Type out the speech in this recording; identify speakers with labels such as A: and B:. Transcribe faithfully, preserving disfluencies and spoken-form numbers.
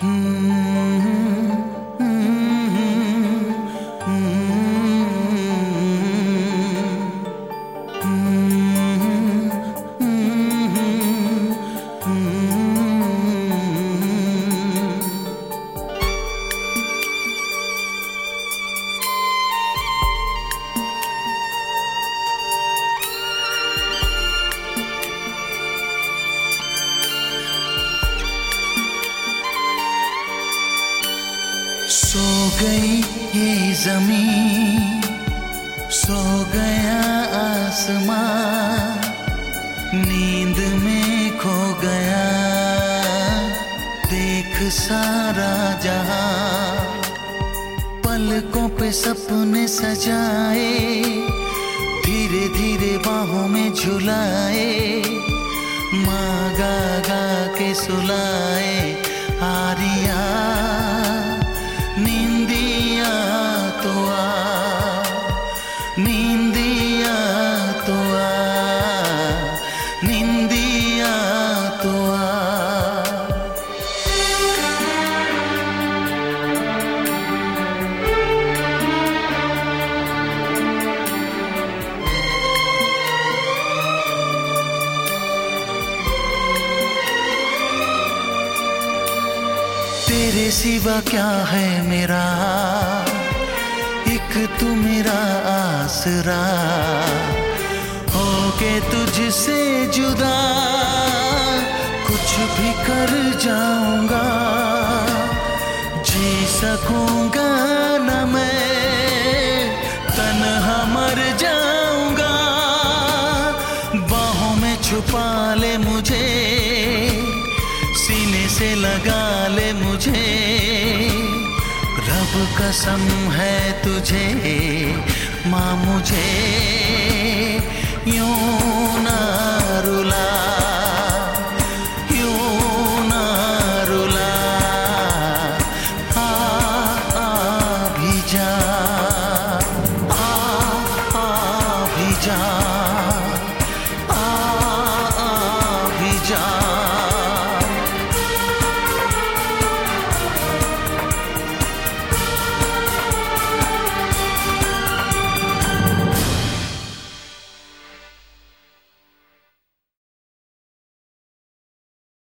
A: सो गई ये ज़मीं, सो गया आसमां, नींद में खो गया देख सारा जहां। पलकों पे सपने सजाए, धीरे धीरे बाहों में झुलाए, माँ गा गा के सुलाए आरिया। नींदिया तो आ, नींदिया तो आ, नींदिया तो आ। तेरे सिवा क्या है मेरा, एक तू मेरा आसरा, होके तुझसे जुदा कुछ भी कर जाऊंगा। जी सकूंगा न मैं, तन्हा मर जाऊंगा। बाहों में छुपा ले मुझे, सीने से लगा ले मुझे। रब कसम है तुझे माँ, मुझे यूं ना रुला, यूं ना रुला। आ आ भी जा, आ आ भी जा।